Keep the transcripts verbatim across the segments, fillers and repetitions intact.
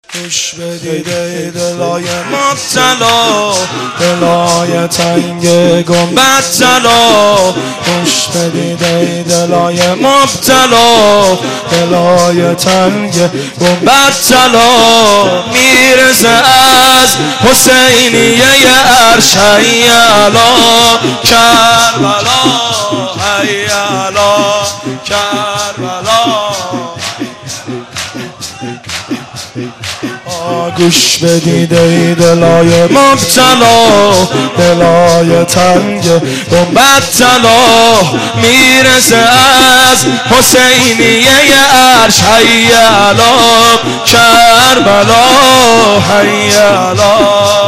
گوش بدید ای دلای مبتلا، دلای تنگ گنبد طلا. گوش بدید ای دلای مبتلا، دلای تنگ گنبد طلا. میرسه از حسینیه عرش حی علی کربلا، حی علی کربلا. گوش بدید ای دلای مبتلا، دلای تنگ گنبد طلا. میرسه از حسینیه عرش حی علی کربلا، حی علی.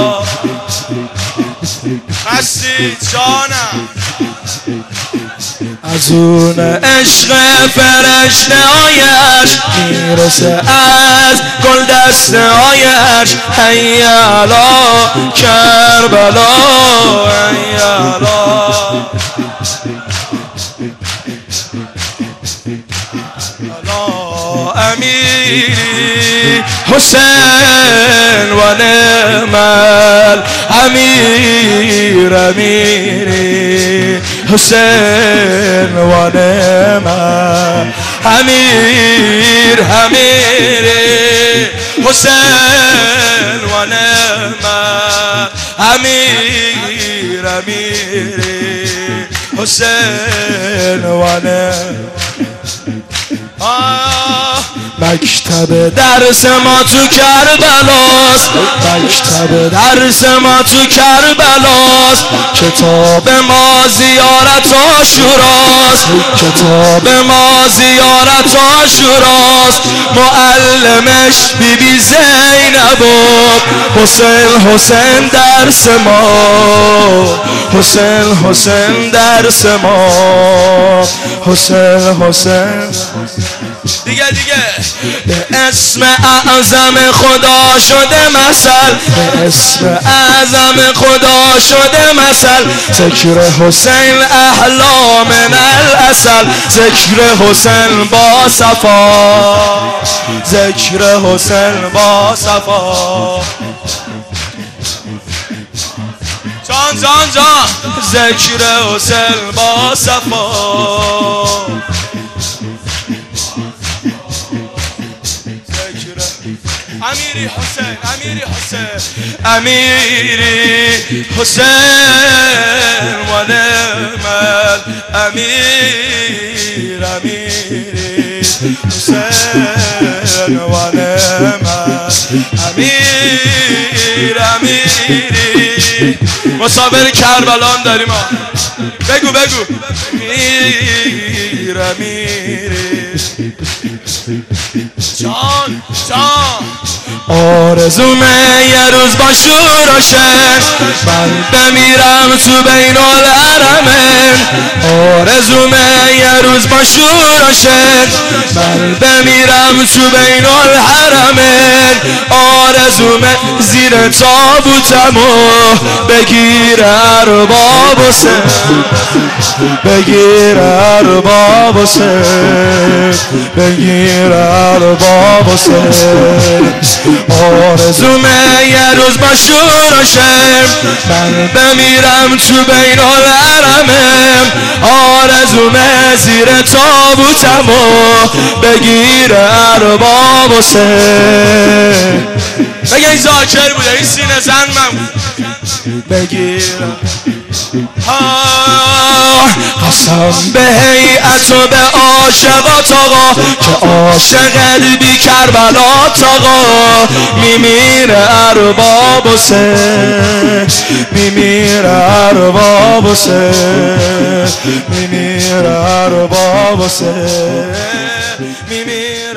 هستی جانم از اون عشق فرشته هایش میرسه از گل دسته هایش حی علی کربلا، حی علی. امیری حسین و نعم الامیر، امیری حسین و نعم امیر، امیری حسین و نعم امیر، امیری حسین و نعم. مکتب درس ما تو کربلاست، مکتب درس ما تو کربلاست. کتاب ما زیارت عاشوراست، کتاب ما زیارت عاشوراست. معلمش بی بی زینب و حسین، حسین درس ما، حسین حسین درس ما، حسین حسین. دیگه دیگه به اسم اعظم خدا شده مثل، به اسم اعظم خدا شده مثل. ذکر حسین احلا من العسل، ذکر حسین با صفا، ذکر حسین با صفا. جان جان جان ذکر حسین با صفا. امیری حسین، امیری حسین، امیری حسین و نعم الامیر، امیری حسین و نعم امیر، امیری. مسافر کربلا داریم ها، بگو بگو. امیر، امیری. جان جان آرزومه یه روز با شور و شن من بمیرم تو بین الحرمین. آرزومه یه روز با شور و شن من بمیرم تو بین الحرمین. آرزومه زیر تابوتمو بگیر ارباب حسین، بگیر ارباب حسین، بگیر ارباب حسین. آرزومه یه روز با شور و شم من بمیرم تو بین الحرمین. آرزومه زیر تابوتمو بگیر ارباب حسین. بگه این ذاکر بوده، این سینه زن من بگیرم. قسم به هیئت و به عاشقات آقا که عاشقت بی کربلات آقا. میمیره ارباب حسین، میمیره ارباب حسین، میمیره ارباب حسین، میمیره